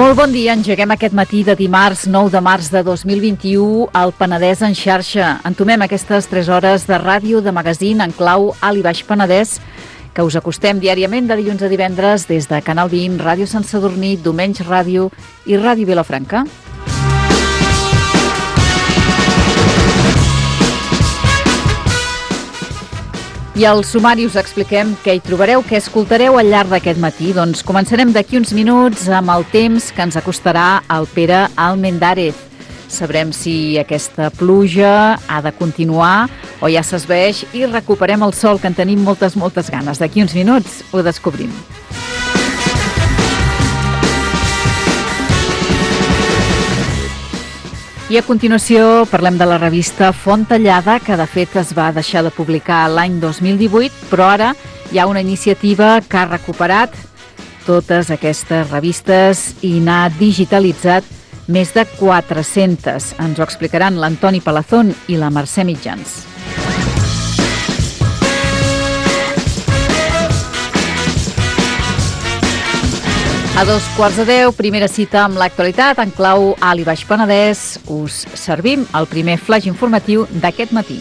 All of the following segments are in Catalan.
Molt bon dia, engeguem aquest matí de dimarts 9 de març de 2021 al Penedès en xarxa. Entomem aquestes 3 hores de ràdio de magazín en clau Alt i Baix Penedès que us acostem diàriament de dilluns a divendres des de Canal 20, Ràdio Sant Sadurní, Domenys Ràdio i Ràdio Vilafranca. I al sumari us expliquem què hi trobareu, què escoltareu al llarg d'aquest matí. Doncs començarem d'aquí uns minuts amb el temps que ens acostarà el Pere Almendarez. Sabrem si aquesta pluja ha de continuar o ja s'esvaeix i recuperem el sol, que en tenim moltes ganes. D'aquí uns minuts ho descobrim. I a continuació parlem de la revista Font Tallada, que de fet es va deixar de publicar l'any 2018, però ara hi ha una iniciativa que ha recuperat totes aquestes revistes i n'ha digitalitzat més de 400. Ens ho explicaran l'Antoni Palazón i la Mercè Mitjans. A 9:15, primera cita amb l'actualitat en clau Alt i Baix Penedès. Us servim el primer flaix informatiu d'aquest matí.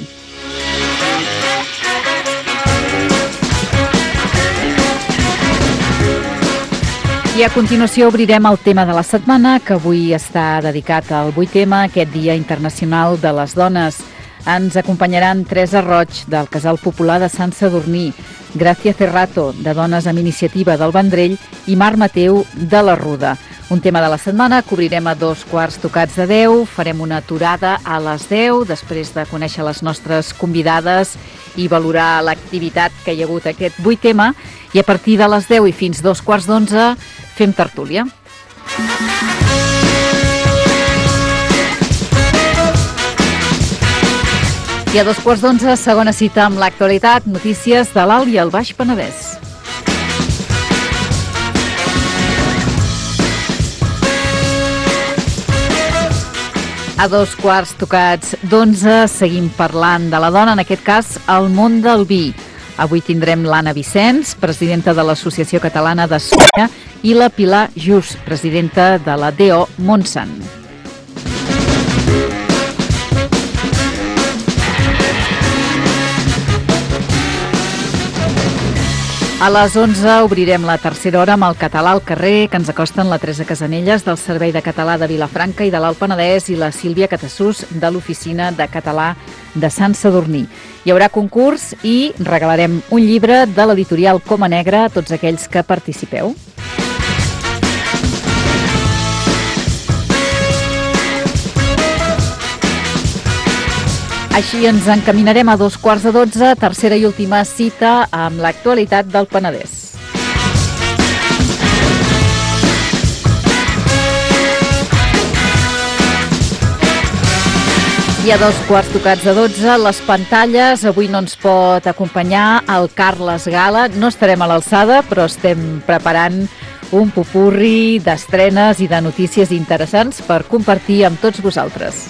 I a continuació obrirem el tema de la setmana, que avui està dedicat al 8M, aquest Dia Internacional de les Dones. Ens acompanyaran Teresa Roig, del Casal Popular de Sant Sadurní, Gràcia Cerrato, de Dones amb Iniciativa del Vendrell, i Mar Mateu, de la Ruda. Un tema de la setmana que obrirem a 9:15, farem una aturada a les 10, després de conèixer les nostres convidades i valorar l'activitat que hi ha hagut aquest 8M, i a partir de les 10 i fins 9:15 fem tertúlia. I a 9:15, segona cita amb l'actualitat, notícies de l'Alt i el Baix Penedès. A 9:15 seguim parlant de la dona, en aquest cas al món del vi. Avui tindrem l'Anna Vicenç, presidenta de l'Associació Catalana de Soia, i la Pilar Just, presidenta de la DO Montsant. A les 11 obrirem la tercera hora amb el Català al carrer, que ens acosten la Teresa Casanelles del Servei de Català de Vilafranca i de l'Alt Penedès i la Sílvia Catassús de l'Oficina de Català de Sant Sadurní. Hi haurà concurs i regalarem un llibre de l'editorial Coma Negra a tots aquells que participeu. Així ens encaminarem a 9:15, tercera i última cita amb l'actualitat del Penedès. I a 9:15, les pantalles. Avui no ens pot acompanyar el Carles Gala. No estarem a l'alçada, però estem preparant un popurri d'estrenes i de notícies interessants per compartir amb tots vosaltres.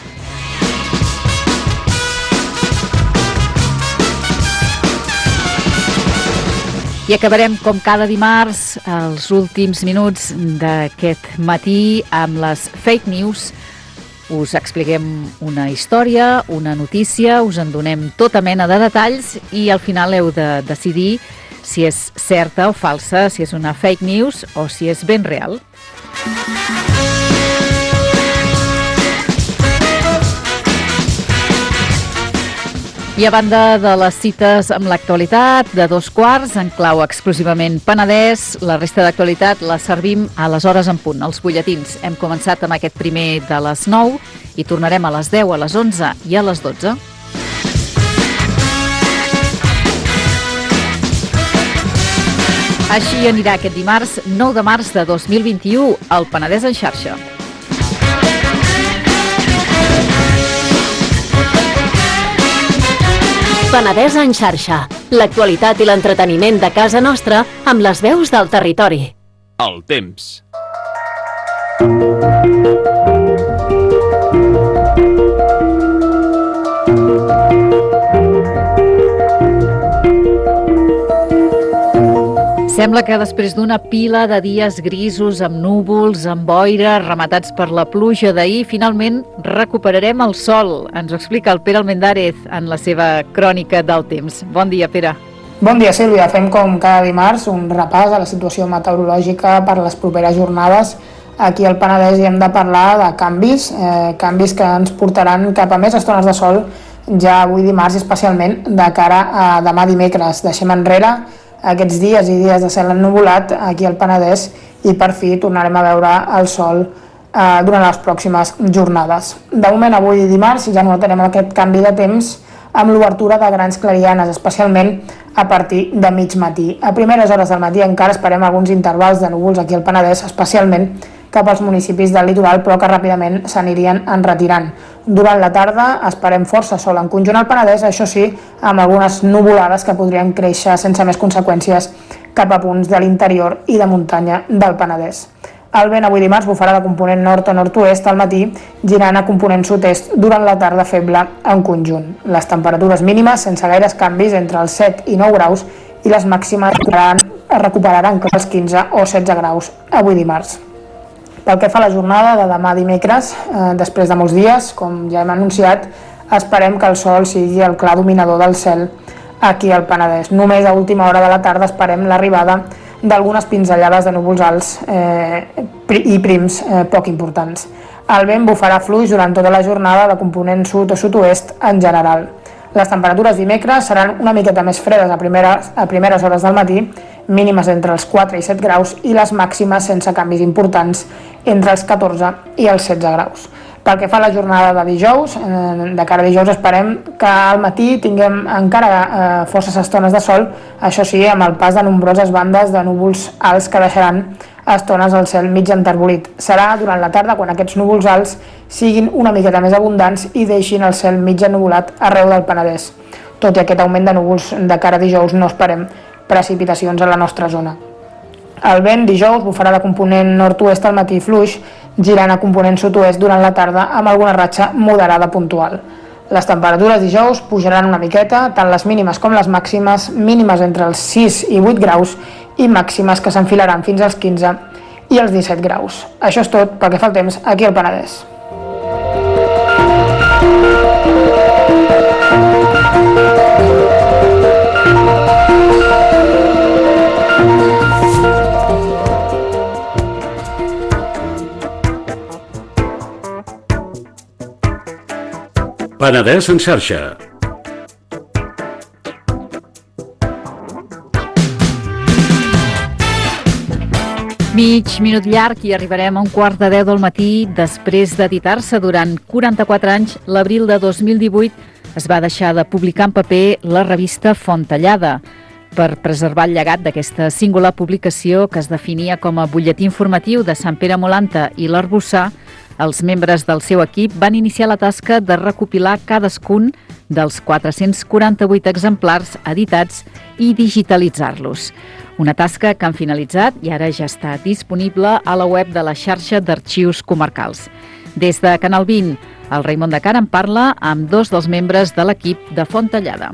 I acabarem, com cada dimarts, els últims minuts d'aquest matí amb les fake news. Us expliquem una història, una notícia, us en donem tota mena de detalls i al final heu de decidir si és certa o falsa, si és una fake news o si és ben real. I a banda de les cites amb l'actualitat, de 2:15, en clau exclusivament Penedès, la resta d'actualitat la servim a les hores en punt, els butlletins. Hem començat amb aquest primer de les 9 i tornarem a les 10, a les 11 i a les 12. Així anirà aquest dimarts 9 de març de 2021 al Penedès en xarxa. Penedès en xarxa. L'actualitat i l'entreteniment de casa nostra amb les veus del territori. El temps. Sembla que després d'una pila de dies grisos, amb núvols, amb boira, rematats per la pluja d'ahir, finalment recuperarem el sol. Ens ho explica el Pere Almendárez en la seva crònica del temps. Bon dia, Pere. Bon dia, Sílvia. Fem com cada dimarts un repàs a la situació meteorològica per les properes jornades. Aquí al Penedès hi hem de parlar de canvis que ens portaran cap a més estones de sol ja avui dimarts, especialment de cara a demà dimecres. Deixem enrere aquests dies i dies de cel ennuvolat aquí al Penedès i per fi tornarem a veure el sol durant les pròximes jornades. De moment, avui dimarts ja notarem aquest canvi de temps amb l'obertura de grans clarianes, especialment a partir de mig matí. A primeres hores del matí encara esperem alguns intervals de núvols aquí al Penedès, especialment cap als municipis del litoral, però que ràpidament s'anirien enretirant. Durant la tarda esperem força sol en conjunt al Penedès, això sí, amb algunes nuvolades que podrien créixer sense més conseqüències cap a punts de l'interior i de muntanya del Penedès. El vent avui dimarts bufarà de component nord o nord-oest al matí, girant a component sud-est durant la tarda feble en conjunt. Les temperatures mínimes sense gaires canvis entre els 7 i 9 graus i les màximes recuperaran els 15 o 16 graus avui dimarts. Pel que fa a la jornada de demà dimecres, després de molts dies, com ja hem anunciat, esperem que el sol sigui el clar dominador del cel aquí al Penedès. Només a última hora de la tarda esperem l'arribada d'algunes pinzellades de núvols alts i prims poc importants. El vent bufarà fluix durant tota la jornada de component sud o sud-oest en general. Les temperatures dimecres seran una miqueta més fredes a primeres hores del matí, mínimes entre els 4 i 7 graus i les màximes sense canvis importants entre els 14 i els 16 graus. Pel que fa a la jornada de dijous, de cara a dijous esperem que al matí tinguem encara forces estones de sol, això sí, amb el pas de nombroses bandes de núvols alts que deixaran estones al cel mig enterbolit. Serà durant la tarda quan aquests núvols alts siguin una miqueta més abundants i deixin el cel mig ennuvolat arreu del Penedès. Tot i aquest augment de núvols de cara a dijous no esperem precipitacions a la nostra zona. El vent dijous bufarà de component nord-oest al matí fluix, girant a component sud-oest durant la tarda amb alguna ratxa moderada puntual. Les temperatures dijous pujaran una miqueta, tant les mínimes com les màximes, mínimes entre els 6 i 8 graus i màximes que s'enfilaran fins als 15 i els 17 graus. Això és tot pel que fa al temps aquí al Penedès. Penedès en xarxa. Mig minut llarg i arribarem a 9:45 del matí. Després d'editar-se durant 44 anys, l'abril de 2018 es va deixar de publicar en paper la revista Fontellada per preservar el llegat d'aquesta singular publicació que es definia com a butlletí informatiu de Sant Pere Molanta i l'Arboçar. Els membres del seu equip van iniciar la tasca de recopilar cadascun dels 448 exemplars editats i digitalitzar-los. Una tasca que han finalitzat i ara ja està disponible a la web de la xarxa d'arxius comarcals. Des de Canal 20, el Raimon de Cara en parla amb dos dels membres de l'equip de Fontellada.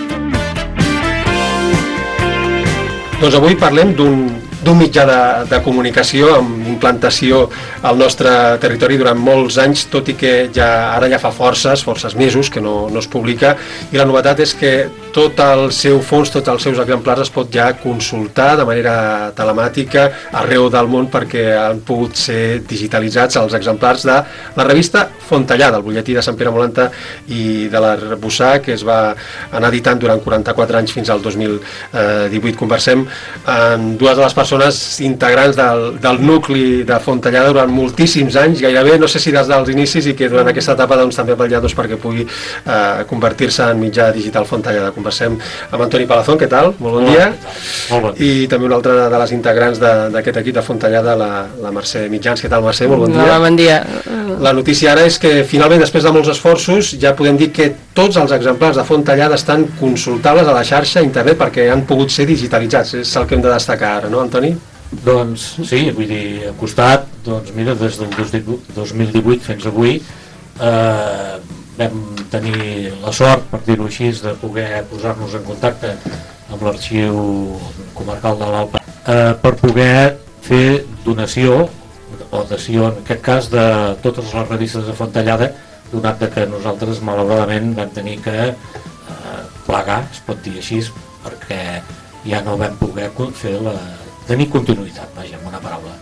Doncs avui parlem d'un mitjà de comunicació amb implantació al nostre territori durant molts anys, tot i que ara ja fa forces mesos que no es publica, i la novetat és que tot el seu fons, tots els seus exemplars es pot ja consultar de manera telemàtica arreu del món perquè han pogut ser digitalitzats els exemplars de la revista Fontellada, el butlletí de Sant Pere Molanta i de l'Arboçar, que es va anar editant durant 44 anys fins al 2018. Conversem amb dues de les persones integrants del nucli de Fontellada durant moltíssims anys, gairebé, no sé si des dels inicis, i que durant aquesta etapa també ha vetllat perquè pugui convertir-se en mitjà digital Fontellada. Conversem amb Antoni Palazón, què tal? Molt bon dia. Molt bon. I també una altra de les integrants d'aquest equip de Fontellada, la Mercè Mitjans. Què tal, Mercè? Molt bon dia. Hola, bon dia. La notícia ara és que finalment, després de molts esforços, ja podem dir que tots els exemplars de Fontellada estan consultables a la xarxa a internet perquè han pogut ser digitalitzats. És el que hem de destacar ara, no, Antoni? Doncs sí, vull dir, ha costat, doncs mira, des del 2018 fins avui vam tenir la sort, per dir-ho així, de poder posar-nos en contacte amb l'arxiu comarcal de l'Alp per poder fer donació o dació, en aquest cas, de totes les revistes de Fontellada, donat que nosaltres malauradament vam tenir que plegar, es pot dir així, perquè ja no vam poder tenir continuïtat, vaja, en una paraula.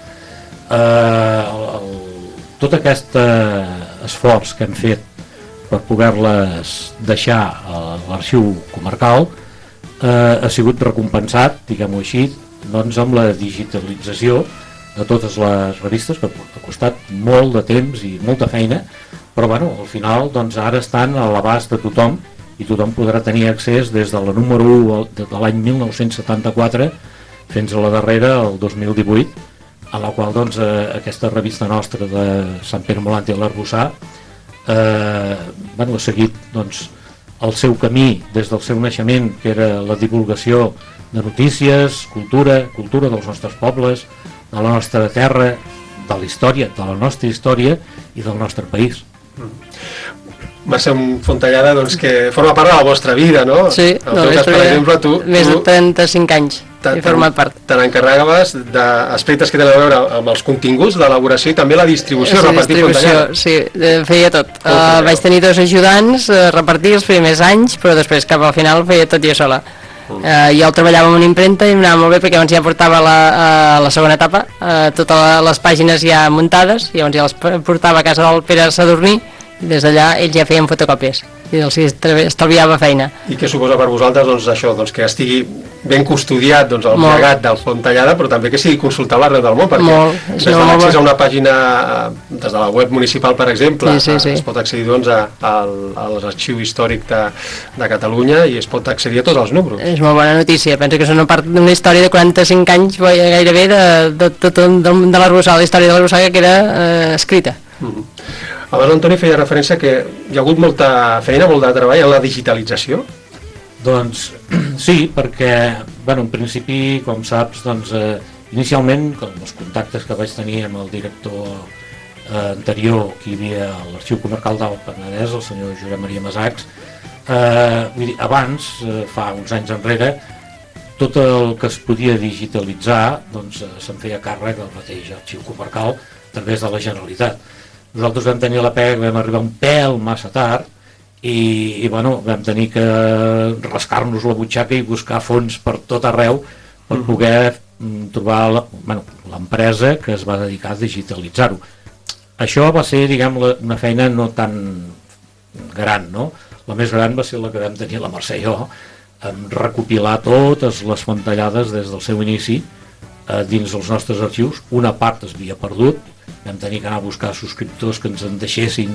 Tot aquest esforç que hem fet per poder-les deixar a l'arxiu comarcal ha sigut recompensat, diguem-ho així, doncs amb la digitalització de totes les revistes, que ha costat molt de temps i molta feina, però bueno, al final doncs ara estan a l'abast de tothom i tothom podrà tenir accés des de la número 1 de l'any 1974 fins a la darrera, el 2018, en la qual doncs aquesta revista nostra de Sant Pere Molant i l'Arboçar ha seguit doncs el seu camí des del seu naixement, que era la divulgació de notícies, cultura dels nostres pobles, de la nostra terra, de la història, de la nostra història i del nostre país. Mercè Fontellada, doncs, que forma part de la vostra vida, no? Sí, en el teu cas, per exemple, tu més de 35 anys he format part. Te n'encarregaves d'aspectes que tenen a veure amb els continguts, l'elaboració i també la distribució, repartir Fontellada. Sí, feia tot. Vaig tenir 2 ajudants a repartir els primers anys, però després cap al final feia tot jo sola. Jo treballava en una impremta i m'anava molt bé perquè llavors ja portava a la segona etapa totes les pàgines ja muntades, i llavors ja les portava a casa del Pere Sadurní i des d'allà ells ja feien fotocòpies i els estalviava feina. I què suposa per vosaltres doncs, això, doncs, que estigui ben custodiat doncs, el llegat del Fontellada, però també que sigui consultable arreu del món, perquè des de l'accés a una pàgina, des de la web municipal, per exemple, es pot accedir doncs, a l'arxiu històric de Catalunya i es pot accedir a tots els números. És molt bona notícia, penso que és una part d'una història de 45 anys gairebé de l'Arboçar, la història de l'Arboçar que queda escrita. Abans l'Antoni feia referència que hi ha hagut molta feina, molt de treball en la digitalització. Doncs sí, perquè en principi, com saps, doncs, inicialment, com els contactes que vaig tenir amb el director anterior que hi havia a l'Arxiu Comarcal del Penedès, el senyor Josep Maria Massacs, abans, fa uns anys enrere, tot el que es podia digitalitzar doncs, se'n feia càrrec el mateix Arxiu Comarcal a través de la Generalitat. Nosaltres vam tenir la pega, vam arribar un pèl massa tard i vam tenir que rascar-nos la butxaca i buscar fons per tot arreu per poder trobar l'empresa que es va dedicar a digitalitzar-ho. Això va ser, diguem, una feina no tan gran, no? La més gran va ser la que vam tenir la Mercè i jo, recopilar totes les Fontellades des del seu inici dins els nostres arxius. Una part es havia perdut, vam tenir que anar a buscar subscriptors que ens en deixessin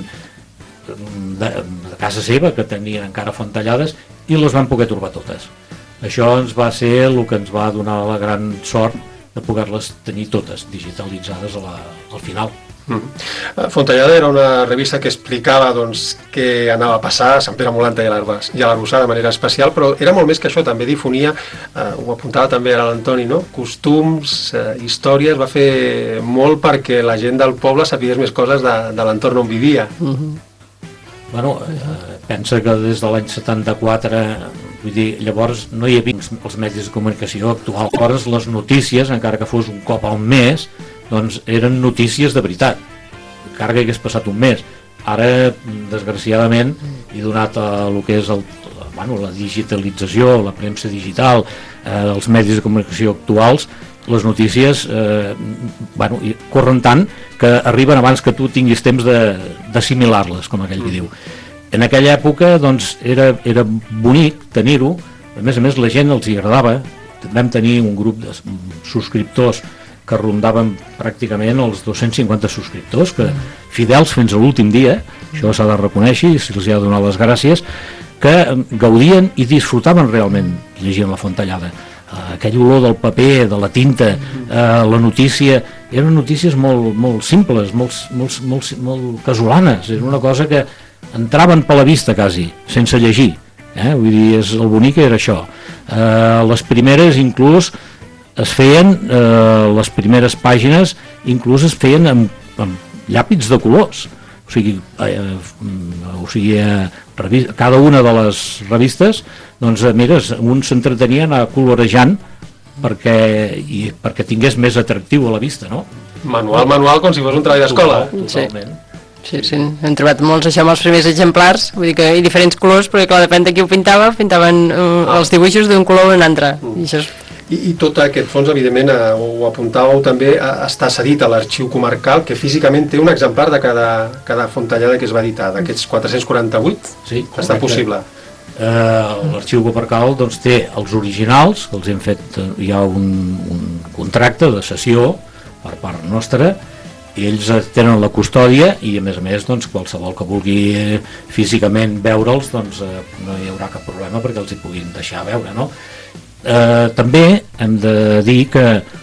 de casa seva, que tenien encara Fontellades, i les vam poder trobar totes. Això ens va ser el que ens va donar la gran sort de poder-les tenir totes digitalitzades al final. Fontellada era una revista que explicava doncs, què anava a passar a Sant Pere Molant i a l'Arboçar de manera especial, però era molt més que això, també difonia, ho apuntava també ara l'Antoni, no? Costums, històries, va fer molt perquè la gent del poble sapigués més coses de l'entorn on vivia. Pensa que des de l'any 74, vull dir, llavors no hi havia els medis de comunicació actuals. Llavors les notícies, encara que fos un cop al mes, doncs eren notícies de veritat, encara que hagués passat un mes. Ara, desgraciadament, i donat el que és la digitalització, la premsa digital, els medis de comunicació actuals, les notícies corren tant que arriben abans que tu tinguis temps d'assimilar-les, com aquell que diu. En aquella època doncs, era bonic tenir-ho, a més la gent els hi agradava. Vam tenir un grup de subscriptors que rondaven pràcticament els 250 subscriptors, que fidels fins a l'últim dia, això s'ha de reconèixer i se'ls ha de donar les gràcies, que gaudien i disfrutaven realment llegint la Fontellada. Aquell olor del paper, de la tinta, la notícia, eren notícies molt simples, molt casolanes, era una cosa que entraven per la vista quasi, sense llegir. Vull dir, el bonic era això. Les primeres inclús es feien, les primeres pàgines inclús es feien amb llàpits de colors, o sigui cada una de les revistes, doncs mira, un s'entretenia a anar colorejant perquè tingués més atractiu a la vista, no? Manual, com si fos un treball d'escola. Totalment. Sí, hem trobat molts això amb els primers exemplars, vull dir que hi diferents colors, perquè clar, depèn de qui ho pintaven els dibuixos d'un color o d'un altre. I tot aquest fons, evidentment, ho apuntàveu també, està cedit a l'Arxiu Comarcal, que físicament té un exemplar de cada fontellada que es va editar, d'aquests 448, sí, està possible. L'Arxiu Comarcal doncs, té els originals, que els hem fet, hi ha un contracte de cessió per part nostra, i ells tenen la custòdia i a més doncs, qualsevol que vulgui físicament veure'ls doncs, no hi haurà cap problema perquè els hi puguin deixar veure, no? També hem de dir que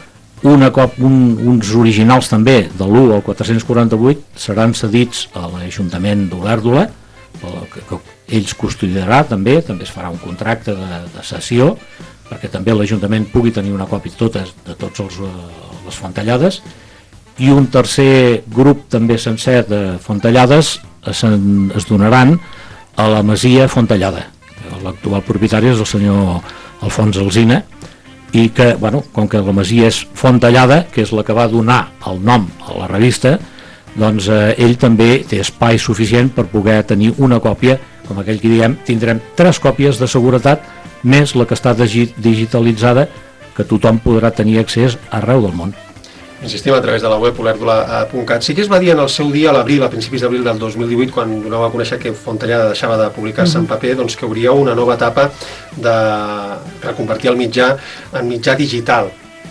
uns originals també de l'1 al 448 seran cedits a l'Ajuntament d'Olèrdola, que ells custodiarà també es farà un contracte de cessió perquè també l'Ajuntament pugui tenir una còpia de totes les fontellades, i un tercer grup també sencer de fontellades es donaran a la Masia Fontellada. L'actual propietari és el senyor Alfons Alsina, i que, com que la masia és Fontellada, que és la que va donar el nom a la revista, doncs ell també té espai suficient per poder tenir una còpia, com aquell que diguem, tindrem 3 còpies de seguretat, més la que està digitalitzada, que tothom podrà tenir accés arreu del món. Insistim a través de la web olèrdola.cat. Sí que es va dir en el seu dia, a l'abril, a principis d'abril del 2018, quan doneu a conèixer que Fontellada deixava de publicar-se en paper, doncs que obria una nova etapa de reconvertir el mitjà en mitjà digital.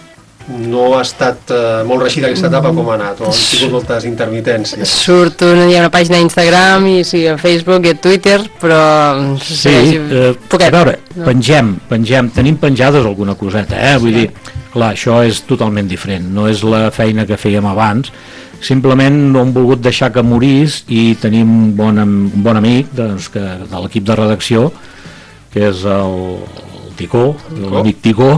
No ha estat molt reeixida aquesta etapa, com ha anat, o han tingut moltes intermitències? Hi ha una pàgina a Instagram, i sí, a Facebook i a Twitter, però... Sí, a veure, pengem, tenim penjades alguna coseta, vull dir, clar, això és totalment diferent, no és la feina que fèiem abans, simplement no hem volgut deixar que morís, i tenim un bon amic de l'equip de redacció, que és el Ticó, l'amic Ticó,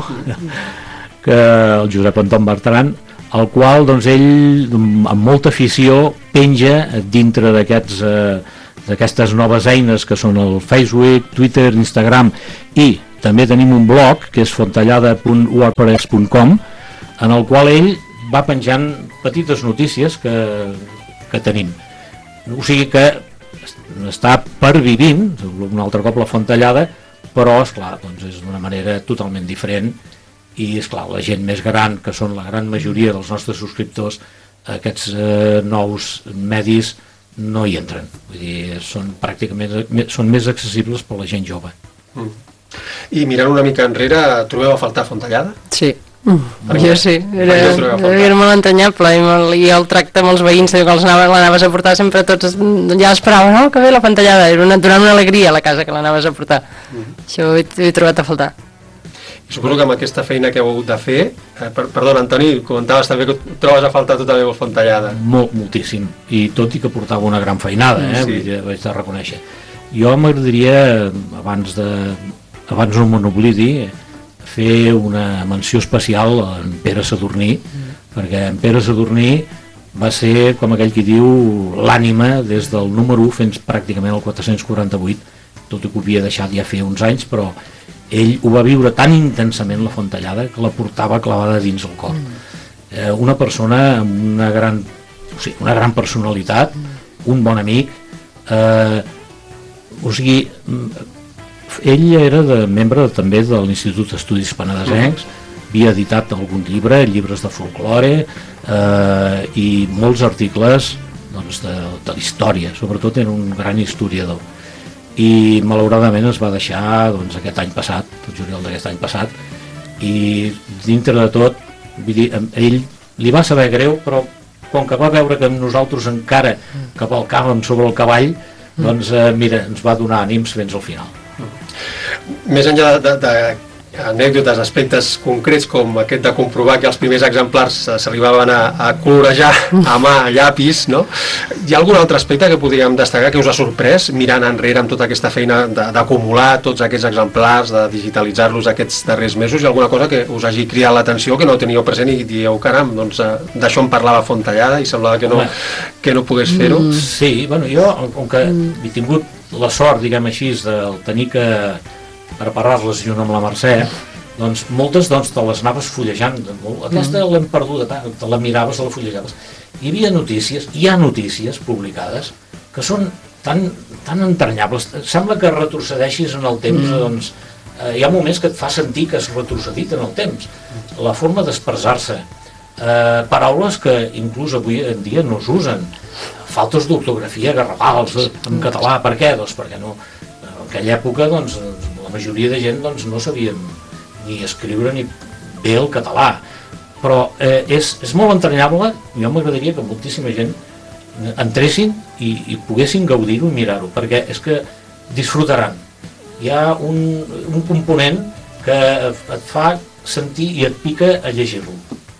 que el Josep Anton Bertran, el qual doncs, ell amb molta afició penja dintre d'aquestes noves eines que són el Facebook, Twitter, Instagram, i també tenim un blog que és fontellada.wordpress.com, en el qual ell va penjant petites notícies que tenim. O sigui que està pervivint un altre cop la Fontellada, però esclar, doncs és d'una manera totalment diferent. I esclar, la gent més gran, que són la gran majoria dels nostres subscriptors, aquests nous medis no hi entren, vull dir, són més accessibles per la gent jove. I mirant una mica enrere, trobeu a faltar Fontellada? Sí, jo sí, era molt entranyable, i el tracte amb els veïns, que l'anaves a portar sempre tots, ja esperaven, no, que bé la Fontellada, donant una alegria a la casa que l'anaves a portar. Això ho he trobat a faltar. I suposo que amb aquesta feina que heu hagut de fer, perdona Antoni, comentaves també que trobes a faltar tu també a Fontellada. Moltíssim, i tot i que portava una gran feinada, vull dir, vaig de reconèixer. Jo m'agradaria, abans no me n'oblidi, fer una menció especial a en Pere Sadurní, perquè en Pere Sadurní va ser, com aquell que diu, l'ànima des del número 1 fins pràcticament el 448, tot i que ho havia deixat ja fer uns anys, però ell ho va viure tan intensament, la Fontellada, que la portava clavada dins el cor. Una persona amb una gran personalitat, un bon amic, o sigui, ell era membre també de l'Institut d'Estudis Penedesencs, havia editat algun llibre, llibres de folklore, i molts articles de la història, sobretot era un gran historiador. I malauradament es va deixar aquest any passat, el juliol d'aquest any passat, i dintre de tot, vull dir, ell li va saber greu, però com que va veure que nosaltres encara cavalcàvem sobre el cavall, doncs mira, ens va donar ànims fins al final. Més enllà anècdotes, aspectes concrets com aquest de comprovar que els primers exemplars s'arribaven a colorejar a mà, a llapis, no? Hi ha algun altre aspecte que podríem destacar que us ha sorprès mirant enrere amb tota aquesta feina d'acumular tots aquests exemplars, de digitalitzar-los aquests darrers mesos? Hi ha alguna cosa que us hagi cridat l'atenció, que no teníeu present i dieu, caram, doncs d'això en parlava Fontellada i semblava que no pogués fer-ho? Sí, bueno, jo, com que he tingut la sort, diguem així, de tenir que preparar-les junt amb la Mercè, doncs moltes te les anaves fullejant, aquesta l'hem perduda, te la miraves, la fullejaves. Hi havia notícies, hi ha notícies publicades que són tan entranyables, sembla que retrocedeixis en el temps, doncs hi ha moments que et fa sentir que has retrocedit en el temps, la forma d'expressar-se, paraules que inclús avui en dia no s'usen, faltes d'ortografia garrafals en català. Per què? Doncs perquè no, en aquella època doncs, la majoria de gent doncs, no sabien ni escriure ni bé el català, però és molt entranyable. Jo m'agradaria que moltíssima gent entressin i poguessin gaudir-ho i mirar-ho, perquè és que disfrutaran. Hi ha un component que et fa sentir i et pica a llegir-lo.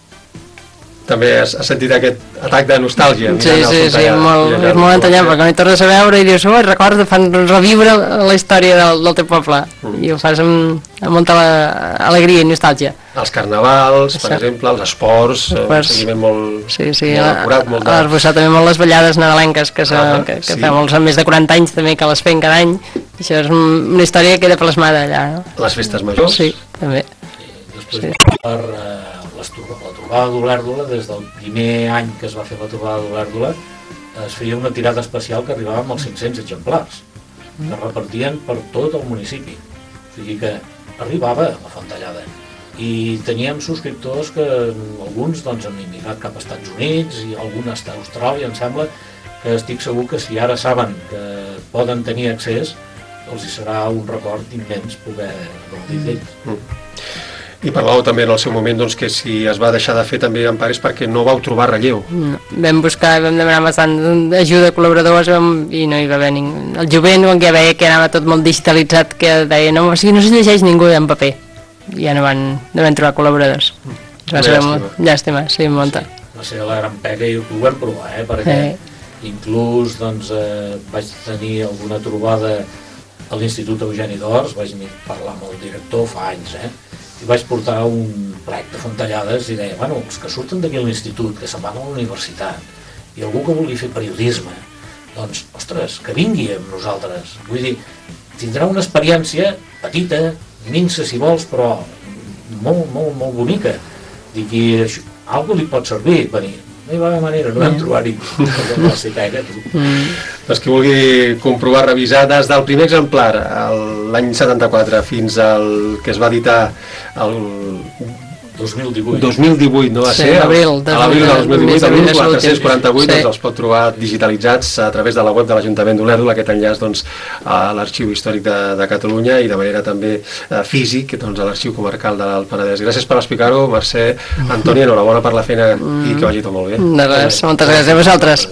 També has sentit aquest atac de nostàlgia. Sí, molt entranyable, quan hi tornes a veure i dius, recorda, fan reviure la història del teu poble, i ho fas amb molta alegria i nostàlgia. Els carnavals, per exemple, els esports, un seguiment molt acurat. A l'Arboçar també molt les ballades nadalenques, que fa molts, més de 40 anys també, que les fem cada any. Això és una història que queda plasmada allà. Les festes majors? Sí, també. Després, per la trobada d'Olèrdola, des del primer any que es va fer la trobada d'Olèrdola, es feia una tirada especial que arribava amb els 500 exemplars, que es repartien per tot el municipi. O sigui que arribava la fantallada. I teníem subscriptors que alguns doncs, han immigrat cap als Estats Units i algun a Austràlia. Em sembla que estic segur que si ara saben que poden tenir accés, els hi serà un record immens poder gaudir d'ells. I parlàveu també en el seu moment doncs, que si es va deixar de fer també en part és perquè no vau trobar relleu. No. Vam demanar bastant ajuda de col·laboradors i no hi va haver ningú. El jovent, quan ja veia que anava tot molt digitalitzat, que deia, no se llegeix ningú en paper. Ja no van trobar col·laboradors. Va ser molt llàstima, sí, molta. Va ser la gran pega i ho vam provar, perquè inclús doncs, vaig tenir alguna trobada a l'Institut Eugeni d'Ors, vaig parlar amb el director fa anys, i vaig portar un plec de fantallades i deia, bueno, els que surten d'aquí a l'institut, que se'n van a la universitat, i algú que vulgui fer periodisme, doncs, ostres, que vingui amb nosaltres. Vull dir, tindrà una experiència petita, minsa si vols, però molt, molt, molt bonica. Dic, i algú li pot servir venir. No hi va haver manera, no vam trobar ningú. Doncs qui vulgui comprovar, revisar des del primer exemplar l'any 74 fins al que es va editar el 2018, no va ser? A l'abril del 2018, el 1448, doncs els pot trobar digitalitzats a través de la web de l'Ajuntament d'Olèrdola, aquest enllaç doncs, a l'Arxiu Històric de Catalunya i de manera també físic doncs, a l'Arxiu Comarcal de l'Alt Penedès. Gràcies per explicar-ho, Mercè, Antoni, enhorabona per la feina i que vagi tot molt bé. De res, moltes gràcies a vosaltres.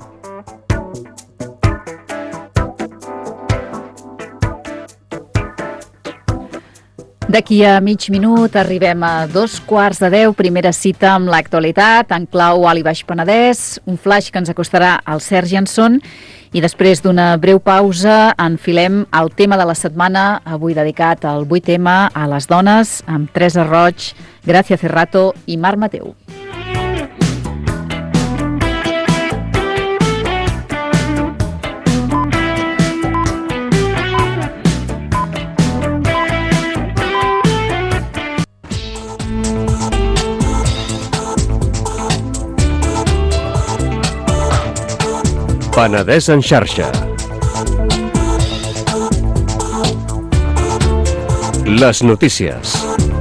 D'aquí a mig minut arribem a 9:15, primera cita amb l'actualitat en clau Alt i Baix Penedès, un flash que ens acostarà al Sergi Anson i després d'una breu pausa enfilem el tema de la setmana, avui dedicat al 8M, a les dones, amb Teresa Roig, Gràcia Cerrato i Marc Mateu. Penedès en xarxa. Les notícies.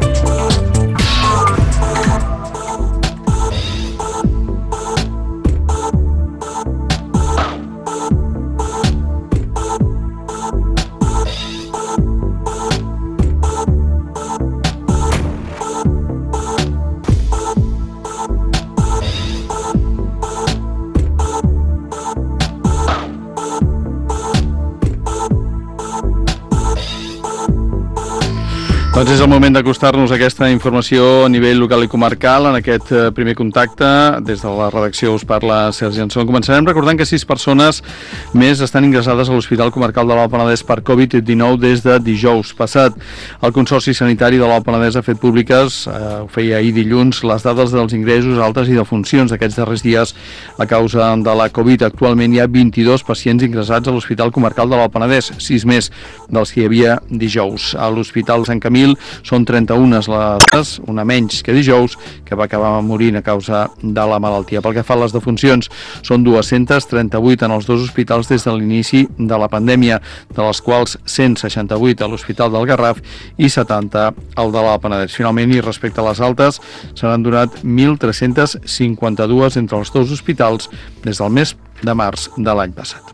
Doncs és el moment d'acostar-nos a aquesta informació a nivell local i comarcal. En aquest primer contacte, des de la redacció us parla Sergi Anson. Començarem recordant que 6 persones més estan ingressades a l'Hospital Comarcal de l'Alt Penedès per Covid-19 des de dijous passat. El Consorci Sanitari de l'Alt Penedès ha fet públiques, ho feia ahir dilluns, les dades dels ingressos, altes i defuncions d'aquests darrers dies a causa de la Covid. Actualment hi ha 22 pacients ingressats a l'Hospital Comarcal de l'Alt Penedès, 6 més dels que hi havia dijous. A l'Hospital Sant Camil 2000 són 31 les una menys que dijous, que va acabar morint a causa de la malaltia. Pel que fa a les defuncions, són 238 en els dos hospitals des de l'inici de la pandèmia, de les quals 168 a l'Hospital del Garraf i 70 al de l'Alt Penedès. Finalment, i respecte a les altes, se n'han donat 1.352 entre els dos hospitals des del mes de març de l'any passat.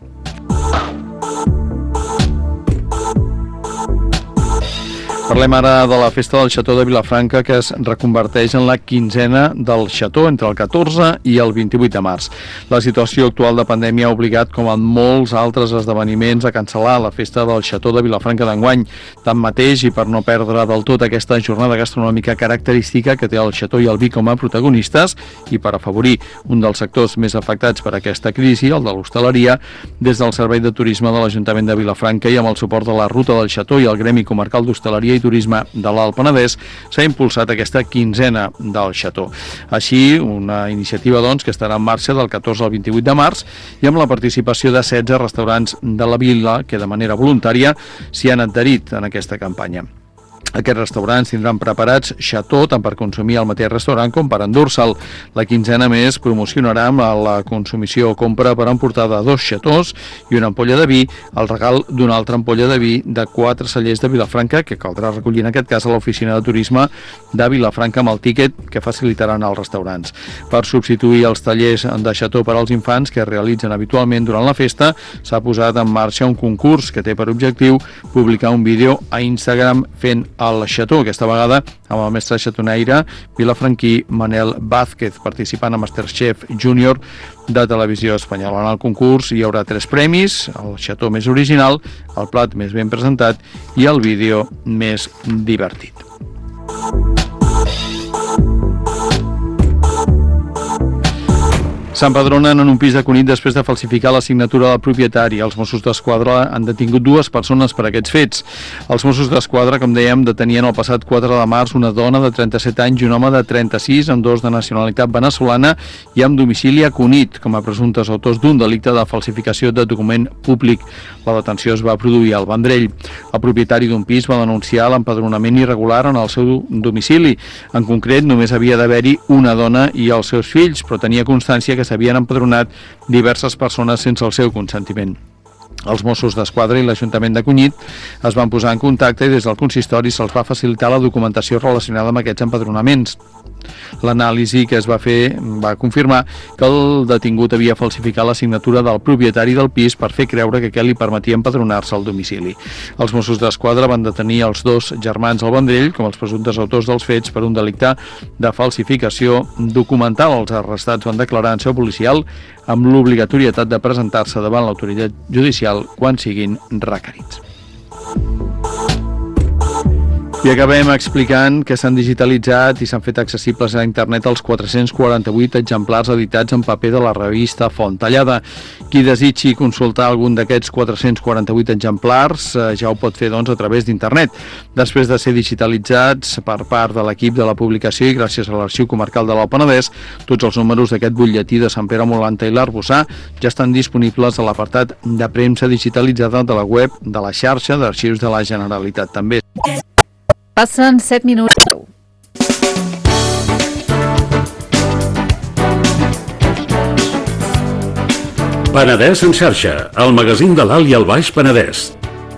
Parlem ara de la festa del Xató de Vilafranca, que es reconverteix en la quinzena del Xató entre el 14 i el 28 de març. La situació actual de pandèmia ha obligat, com en molts altres esdeveniments, a cancel·lar la festa del Xató de Vilafranca d'enguany. Tanmateix, i per no perdre del tot aquesta jornada gastronòmica característica que té el Xató i el vi com a protagonistes, i per afavorir un dels sectors més afectats per aquesta crisi, el de l'hostaleria, des del Servei de Turisme de l'Ajuntament de Vilafranca i amb el suport de la Ruta del Xató i el Gremi Comarcal d'Hostaleria i Turisme de l'Alt Penedès, s'ha impulsat aquesta quinzena del Xató. Així, una iniciativa que estarà en marxa del 14 al 28 de març i amb la participació de 16 restaurants de la vila que de manera voluntària s'hi han adherit en aquesta campanya. Aquests restaurants tindran preparats xató tant per consumir al mateix restaurant com per endur-se'l. La quinzena més promocionarà amb la consumició o compra per emportar de 2 xatós i una ampolla de vi el regal d'una altra ampolla de vi de 4 cellers de Vilafranca que caldrà recollir en aquest cas a l'oficina de turisme de Vilafranca amb el tíquet que facilitaran als restaurants. Per substituir els tallers de xató per als infants que es realitzen habitualment durant la festa, s'ha posat en marxa un concurs que té per objectiu publicar un vídeo a Instagram fent el xató, aquesta vegada amb el mestre xatoneire vilafranquí Manel Vázquez, participant a Masterchef Júnior de Televisió Espanyola. En el concurs hi haurà 3 premis, el xató més original, el plat més ben presentat i el vídeo més divertit. S'empadronen en un pis de Cunit després de falsificar la signatura del propietari. Els Mossos d'Esquadra han detingut 2 persones per aquests fets. Els Mossos d'Esquadra, com dèiem, detenien el passat 4 de març una dona de 37 anys i un home de 36, amb 2 de nacionalitat veneçolana i amb domicili a Cunit, com a presumptes autors d'un delicte de falsificació de document públic. La detenció es va produir al Vendrell. El propietari d'un pis va denunciar l'empadronament irregular en el seu domicili. En concret, només havia d'haver-hi una dona i els seus fills, però tenia constància que s'havien empadronat diverses persones sense el seu consentiment. Els Mossos d'Esquadra i l'Ajuntament de Cunit es van posar en contacte i des del consistori se'ls va facilitar la documentació relacionada amb aquests empadronaments. L'anàlisi que es va fer va confirmar que el detingut havia falsificat la signatura del propietari del pis per fer creure que aquest li permetia empadronar-se al domicili. Els Mossos d'Esquadra van detenir els 2 germans al Vendrell com els presumptes autors dels fets per un delicte de falsificació documental. Els arrestats van declarar en seu policial amb l'obligatorietat de presentar-se davant l'autoritat judicial quan siguin requerits. I acabem explicant que s'han digitalitzat i s'han fet accessibles a internet els 448 exemplars editats en paper de la revista Font Tallada. Qui desitgi consultar algun d'aquests 448 exemplars ja ho pot fer a través d'internet. Després de ser digitalitzats per part de l'equip de la publicació i gràcies a l'Arxiu Comarcal de l'Alt Penedès, tots els números d'aquest butlletí de Sant Pere Molanta i l'Arboçà ja estan disponibles a l'apartat de premsa digitalitzada de la web de la xarxa d'arxius de la Generalitat també. Passen 7 minuts. Penedès en xarxa, el magazín de l'Alt i el Baix Penedès.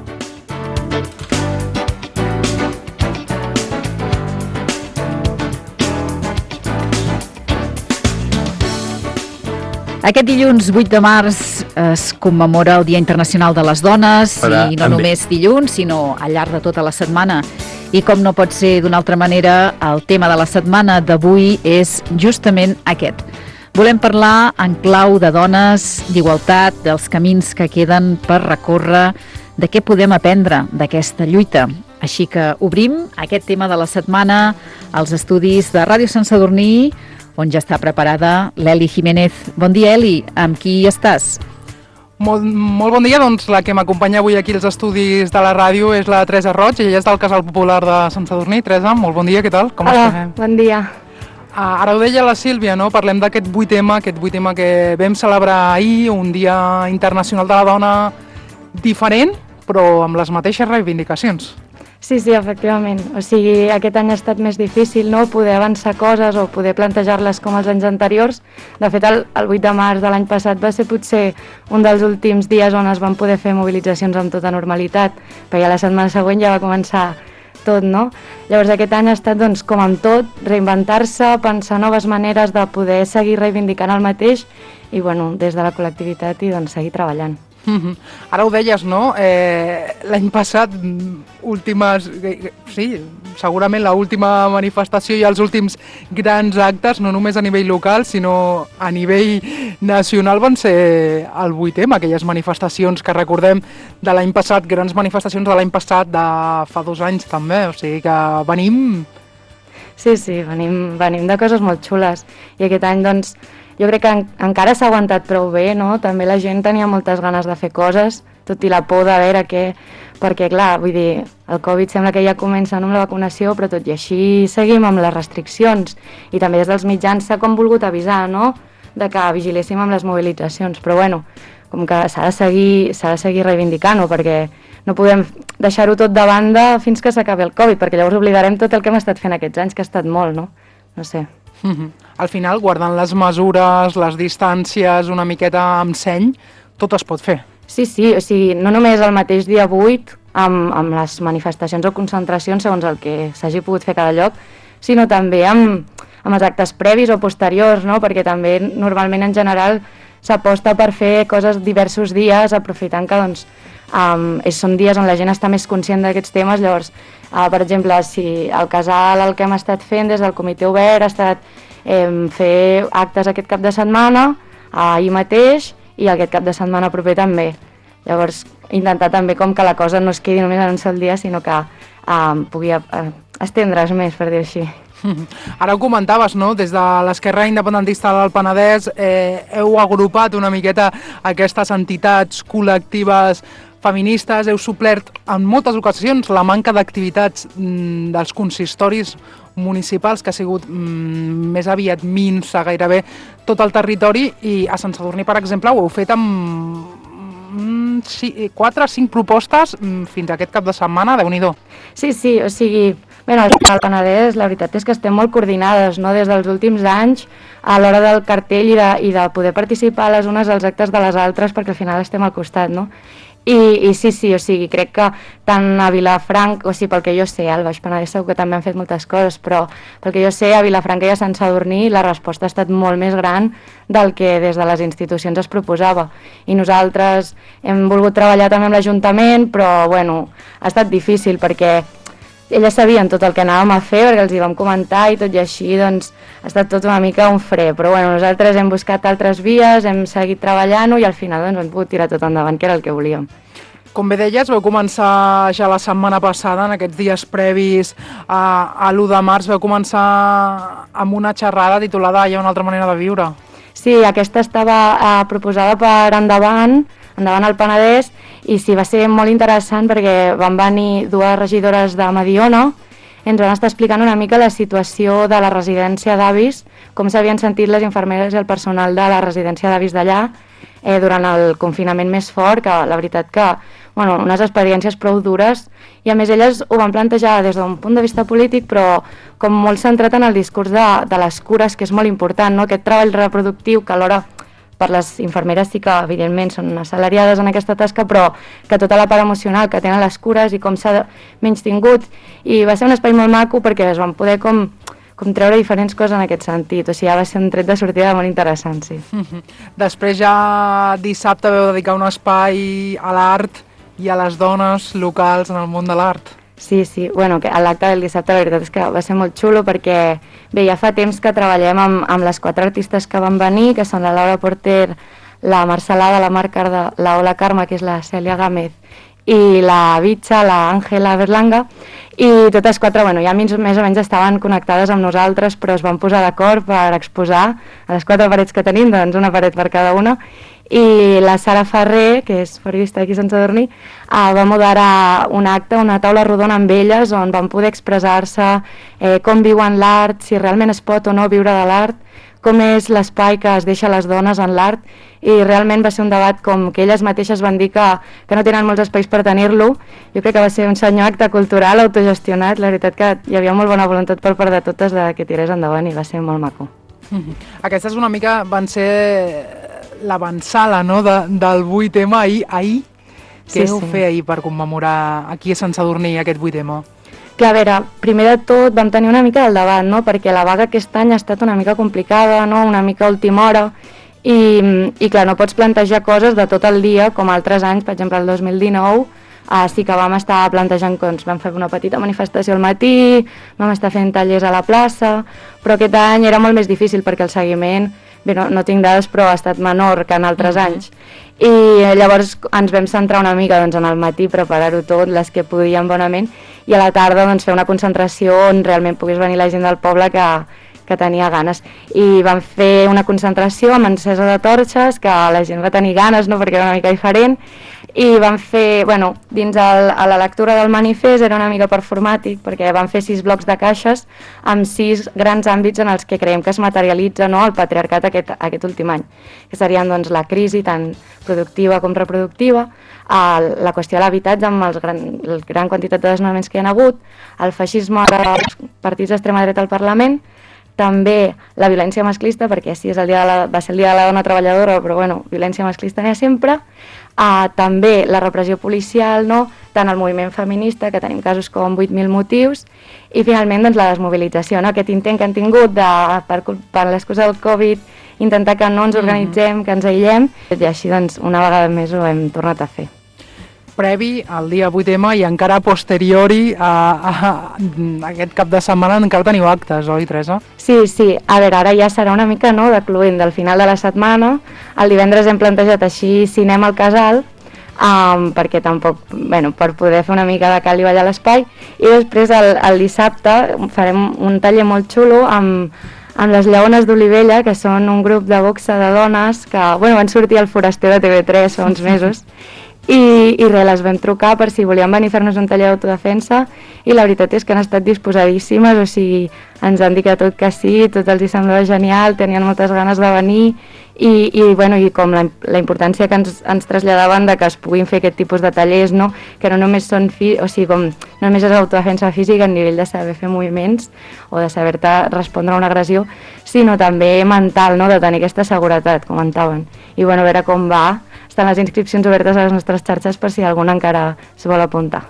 Aquest dilluns 8 de març es commemora el Dia Internacional de les Dones, i no només dilluns, sinó al llarg de tota la setmana. I com no pot ser d'una altra manera, el tema de la setmana d'avui és justament aquest. Volem parlar en clau de dones, d'igualtat, dels camins que queden per recórrer, de què podem aprendre d'aquesta lluita. Així que obrim aquest tema de la setmana als estudis de Ràdio Sant Sadurní, on ja està preparada l'Eli Jiménez. Bon dia, Eli. Amb qui estàs? Molt bon dia, doncs la que m'acompanya avui aquí als estudis de la ràdio és la Teresa Roig, ella és del Casal Popular de Sant Sadurní. Teresa, molt bon dia, què tal? Com estàs? Hola, bon dia. Ara ho deia la Sílvia, no? Parlem d'aquest 8M que vam celebrar ahir, un Dia Internacional de la Dona diferent, però amb les mateixes reivindicacions. Sí, efectivament. O sigui, aquest any ha estat més difícil, no?, poder avançar coses o poder plantejar-les com els anys anteriors. De fet, el 8 de març de l'any passat va ser potser un dels últims dies on es van poder fer mobilitzacions amb tota normalitat, perquè la setmana següent ja va començar tot, no? Llavors aquest any ha estat, doncs, com amb tot, reinventar-se, pensar noves maneres de poder seguir reivindicant el mateix i, bueno, des de la col·lectivitat i, doncs, seguir treballant. Ara ho deies, no? L'any passat, segurament l'última manifestació i els últims grans actes, no només a nivell local, sinó a nivell nacional, van ser el 8M, aquelles manifestacions que recordem de l'any passat, grans manifestacions de l'any passat, de fa 2 anys també, o sigui que venim... Sí, venim de coses molt xules i aquest any, doncs, jo crec que encara s'ha aguantat prou bé, no? També la gent tenia moltes ganes de fer coses, tot i la por de veure què... Perquè, clar, vull dir, el Covid sembla que ja comença amb la vacunació, però tot i així seguim amb les restriccions. I també des dels mitjans s'ha com volgut avisar, no?, de que vigiléssim amb les mobilitzacions. Però, bueno, com que s'ha de seguir reivindicant-ho, perquè no podem deixar-ho tot de banda fins que s'acabi el Covid, perquè llavors oblidarem tot el que hem estat fent aquests anys, que ha estat molt, no? No sé. Al final, guardant les mesures, les distàncies, una miqueta amb seny, tot es pot fer. Sí, o sigui, no només el mateix dia 8 amb les manifestacions o concentracions segons el que s'hagi pogut fer a cada lloc, sinó també amb els actes previs o posteriors, no? Perquè també normalment en general s'aposta per fer coses diversos dies, aprofitant que doncs, són dies on la gent està més conscient d'aquests temes. Llavors, per exemple, si el casal el que hem estat fent des del comitè obert ha estat fer actes aquest cap de setmana, ahir mateix, i aquest cap de setmana proper també. Llavors, intentar també com que la cosa no es quedi només en un sol dia, sinó que pugui estendre's més, per dir així. Ara ho comentaves, no? Des de l'Esquerra Independentista del Penedès heu agrupat una miqueta aquestes entitats col·lectives feministes, heu suplert en moltes ocasions la manca d'activitats dels consistoris municipals, que ha sigut més aviat minsa gairebé tot el territori, i a Sant Sadurní, per exemple, ho heu fet amb 4 o 5 propostes fins a aquest cap de setmana, Déu-n'hi-do. Sí, o sigui, al Penedès la veritat és que estem molt coordinades, no?, des dels últims anys a l'hora del cartell i de poder participar a les unes als actes de les altres, perquè al final estem al costat, no? I sí, o sigui, crec que tant a Vilafranca, o sigui, pel que jo sé, al Baix Penedès segur que també han fet moltes coses, però pel que jo sé, a Vilafranca i a Sant Sadurní la resposta ha estat molt més gran del que des de les institucions es proposava. I nosaltres hem volgut treballar també amb l'Ajuntament, però, bueno, ha estat difícil perquè elles sabien tot el que anàvem a fer, perquè els hi vam comentar, i tot i així, doncs, ha estat tot una mica un fre, però bueno, nosaltres hem buscat altres vies, hem seguit treballant-ho i al final doncs, hem pogut tirar tot endavant, que era el que volíem. Com bé deies, vau començar ja la setmana passada, en aquests dies previs a l'1 de març, vau començar amb una xerrada titulada Hi ha una altra manera de viure. Sí, aquesta estava proposada per Endavant al Penedès, i sí, va ser molt interessant perquè van venir 2 regidores de Mediona, ens van estar explicant una mica la situació de la residència d'avis, com s'havien sentit les infermeres i el personal de la residència d'avis d'allà durant el confinament més fort, que la veritat que, bueno, unes experiències prou dures, i a més elles ho van plantejar des d'un punt de vista polític, però com molt centrat en el discurs de les cures, que és molt important, no? Aquest treball reproductiu que alhora per les infermeres sí que evidentment són assalariades en aquesta tasca, però que tota la part emocional que tenen les cures i com s'ha menystingut, i va ser un espai molt maco perquè es van poder com treure diferents coses en aquest sentit, o sigui, va ser un tret de sortida molt interessant, sí. Després ja dissabte vau dedicar un espai a l'art i a les dones locals en el món de l'art. Sí, bueno, l'acte del dissabte la veritat és que va ser molt xulo perquè, bé, ja fa temps que treballem amb les 4 artistes que van venir, que són la Laura Porter, la Marcelada, la Mar Carda, la Ola Carme, que és la Cèlia Gámez, i la Bitxa, la Àngela Berlanga, i totes 4, bueno, ja més o menys estaven connectades amb nosaltres, però es van posar d'acord per exposar a les 4 parets que tenim, doncs una paret per cada una, i la Sara Ferrer, que és periodista aquí a Sant Sadurní, va moderar un acte, una taula rodona amb elles, on van poder expressar-se com viuen l'art, si realment es pot o no viure de l'art, com és l'espai que es deixa a les dones en l'art, i realment va ser un debat com que elles mateixes van dir que no tenen molts espais per tenir-lo. Jo crec que va ser un senyor acte cultural autogestionat, la veritat que hi havia molt bona voluntat per part de totes de que tirés endavant i va ser molt maco. Aquestes una mica van ser l'avançada, no?, del 8M ahir. Què vau fer ahir per commemorar aquí a Sant Sadurní aquest 8M? Clar, a veure, primer de tot vam tenir una mica del debat, no?, perquè la vaga aquest any ha estat una mica complicada, no?, una mica a última hora, i clar, no pots plantejar coses de tot el dia, com altres anys, per exemple el 2019, sí que vam estar plantejant, doncs, vam fer una petita manifestació al matí, vam estar fent tallers a la plaça, però aquest any era molt més difícil perquè el seguiment, bé, no tinc dades, però ha estat menor que en altres anys. I llavors ens vam centrar una mica doncs, en el matí, preparar-ho tot, les que podíem bonament, i a la tarda doncs, fer una concentració on realment pogués venir la gent del poble que tenia ganes. I vam fer una concentració amb encesa de torxes, que la gent va tenir ganes, no?, perquè era una mica diferent, i vam fer, bueno, dins a la lectura del manifest era una mica performàtic, perquè vam fer 6 blocs de caixes amb 6 grans àmbits en els que creiem que es materialitza, no?, el patriarcat aquest últim any, que serien doncs, la crisi tant productiva com reproductiva, la qüestió de l'habitatge amb la gran quantitat de desnonaments que hi ha hagut, el feixisme dels partits d'extrema dreta al Parlament, també la violència masclista, perquè sí, va ser el dia de la dona treballadora, però bueno, violència masclista n'hi ha sempre, també la repressió policial, no?, tant el moviment feminista, que tenim casos com 8.000 motius, i finalment doncs, la desmobilització, no?, aquest intent que han tingut per l'excusa del Covid, intentar que no ens organitzem, que ens aïllem, i així doncs, una vegada més ho hem tornat a fer. Previ al dia 8M i encara posteriori a aquest cap de setmana encara teniu actes, oi, Teresa? Sí, a veure, ara ja serà una mica, no?, de cluent del final de la setmana. El divendres hem plantejat així cinema al Casal, perquè tampoc, bueno, per poder fer una mica de cal i ball a l'espai, i després el dissabte farem un taller molt xulo amb les Lleones d'Olivella, que són un grup de boxa de dones que, bueno, van sortir al Foraster de TV3 fa uns mesos, i res, les vam trucar per si volien venir a fer-nos un taller d'autodefensa, i la veritat és que han estat disposadíssimes, o sigui, ens han dit que tot que sí, tot els hi semblava genial, tenien moltes ganes de venir, i com la importància que ens traslladaven de que es puguin fer aquest tipus de tallers, no?, que no només són no només és autodefensa física a nivell de saber fer moviments o de saber-te respondre a una agressió, sinó també mental, no?, de tenir aquesta seguretat, comentaven. I bueno, a veure com va. Estan les inscripcions obertes a les nostres xarxes per si algun encara s'hi vol apuntar.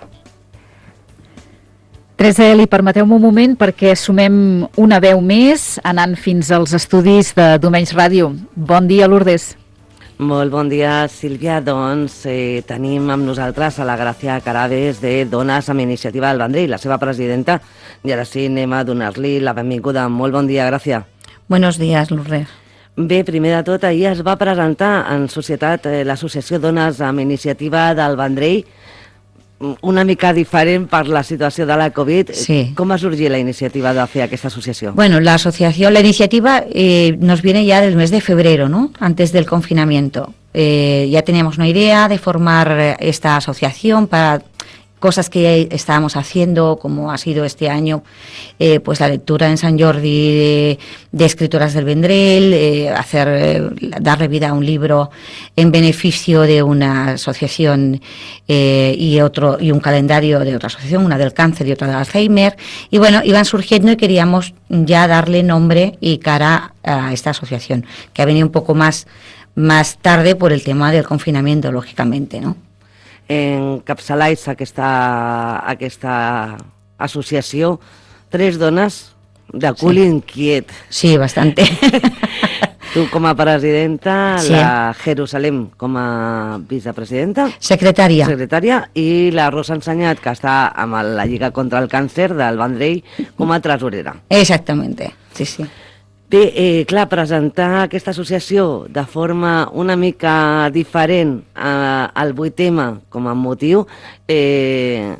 Teresa, li permeteu-me un moment perquè sumem una veu més anant fins als estudis de Domenys Ràdio. Bon dia, Lourdes. Molt bon dia, Sílvia. Doncs tenim amb nosaltres a la Gràcia Carabes de Dones amb Iniciativa del Vendrell, la seva presidenta, i ara sí anem a donar-li la benvinguda. Molt bon dia, Gràcia. Buenos días, Lourdes. Bé, primer de tot, ahir es va presentar en societat l'associació Dones amb Iniciativa del Vendrell, una mica diferent per la situació de la Covid. Sí. ¿Cómo ha surgido la iniciativa de hacer esta asociación? Bueno, la iniciativa nos viene ya del mes de febrero, ¿no?, antes del confinamiento. Ya teníamos una idea de formar esta asociación para cosas que estábamos haciendo, como ha sido este año, pues la lectura en Sant Jordi de escritoras del Vendrell, darle vida a un libro en beneficio de una asociación y un calendario de otra asociación, una del cáncer y otra del Alzheimer, y bueno, iban surgiendo y queríamos ya darle nombre y cara a esta asociación, que ha venido un poco más tarde por el tema del confinamiento, lógicamente, ¿no? Encapçalais aquesta associació 3 dones de cul inquiet. Sí, bastante. Tu com a presidenta, sí. La Jerusalem com a vicepresidenta. Secretària. I la Rosa Ensenyat, que està amb la Lliga contra el Càncer del Vendrell, com a tresorera. Exactamente, sí. Bé, clar, presentar aquesta associació de forma una mica diferent al 8M com a motiu,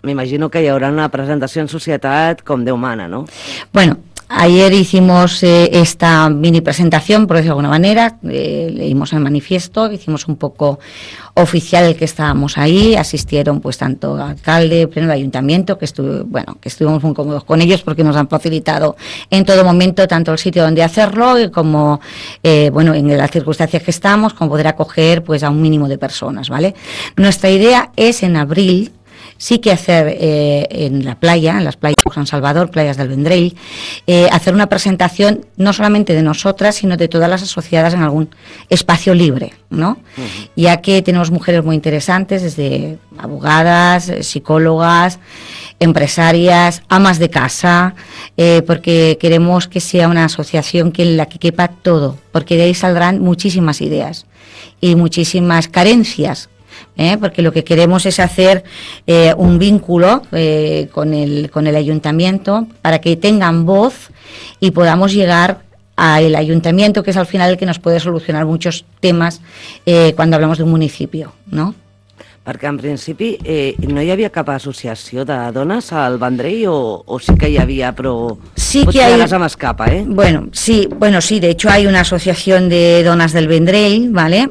m'imagino que hi haurà una presentació en societat com Déu mana, ¿no? Bueno, ayer hicimos esta mini presentación, por decirlo de alguna manera, leímos el manifiesto, hicimos un poco oficial el que estábamos ahí, asistieron pues tanto alcalde, pleno de ayuntamiento, que estuvimos muy cómodos con ellos porque nos han facilitado en todo momento tanto el sitio donde hacerlo como en las circunstancias que estamos, como poder acoger pues a un mínimo de personas, ¿vale? Nuestra idea es en abril sí que hacer en las playas de San Salvador, playas del Vendrell, hacer una presentación no solamente de nosotras, sino de todas las asociadas en algún espacio libre, ¿no? Ya que tenemos mujeres muy interesantes, desde abogadas, psicólogas, empresarias, amas de casa, porque queremos que sea una asociación en la que quepa todo, porque de ahí saldrán muchísimas ideas y muchísimas carencias. Porque lo que queremos es hacer un vínculo con el ayuntamiento para que tengan voz y podamos llegar al ayuntamiento, que es al final el que nos puede solucionar muchos temas cuando hablamos de un municipio, ¿no? Perquè en principi no hi havia cap associació de dones al Vendrell o sí que hi havia, però sí que hay... se m'escapa, Bueno, sí, de hecho hay una asociación de donas del Vendrell, ¿vale?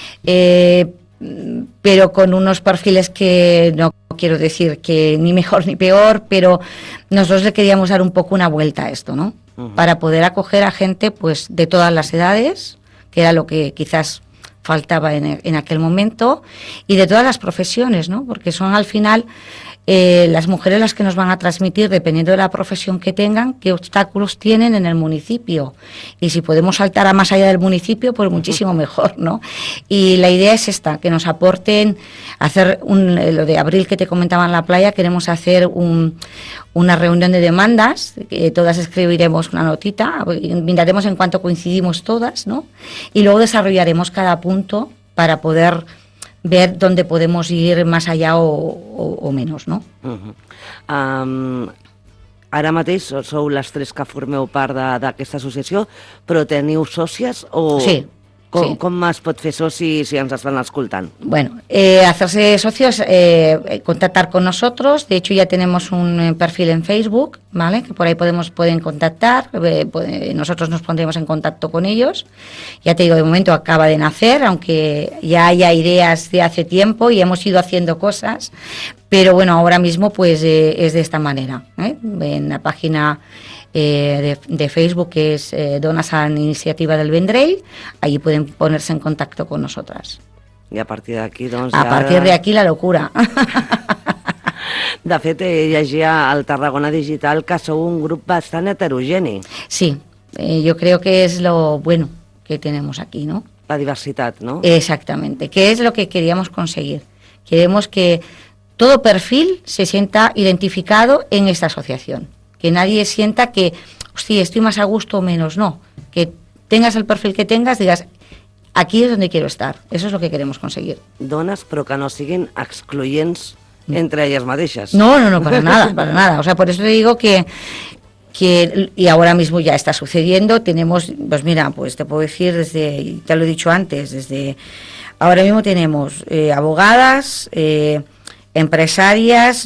Pero con unos perfiles que no quiero decir que ni mejor ni peor, pero nosotros le queríamos dar un poco una vuelta a esto, ¿no? Para poder acoger a gente pues de todas las edades, que era lo que quizás faltaba en aquel momento, y de todas las profesiones, ¿no? Porque son al final las mujeres las que nos van a transmitir, dependiendo de la profesión que tengan, qué obstáculos tienen en el municipio. Y si podemos saltar a más allá del municipio, pues muchísimo mejor, ¿no? Y la idea es esta, que nos aporten, hacer lo de abril que te comentaba en la playa, queremos hacer una reunión de demandas, que todas escribiremos una notita, miraremos en cuanto coincidimos todas, ¿no? Y luego desarrollaremos cada punto para poder ver dónde podemos ir más allá o menos, no? Ara mateix sou les tres que formeu part d'aquesta associació, però teniu sòcies o... Sí. Com es pot fer soci si ens estan escoltant? Bueno, hacerse socios, contactar con nosotros. De hecho ya tenemos un perfil en Facebook, ¿vale? Que por ahí pueden contactar, nosotros nos pondremos en contacto con ellos. Ya te digo, de momento acaba de nacer, aunque ya haya ideas de hace tiempo y hemos ido haciendo cosas, pero bueno, ahora mismo pues es de esta manera, en la página de Facebook, que es Donas a Iniciativa del Vendrell, allí pueden ponerse en contacto con nosotras. I a partir d'aquí, doncs... A partir de aquí la locura. De fet, llegia al Tarragona Digital que sou un grup bastant heterogeni. Sí, yo creo que es lo bueno que tenemos aquí, ¿no? La diversidad, ¿no? Exactamente, que es lo que queríamos conseguir. Queremos que todo perfil se sienta identificado en esta asociación. Que nadie sienta que, hostia, estoy más a gusto o menos, no. Que tengas el perfil que tengas, digas, aquí es donde quiero estar. Eso es lo que queremos conseguir. Dones, però que no siguin excluyents entre ellas mateixes. No, para nada, para nada. O sea, por eso te digo que y ahora mismo ya está sucediendo. Tenemos, pues mira, pues te puedo decir desde, ya lo he dicho antes, desde ahora mismo tenemos abogadas, empresarias,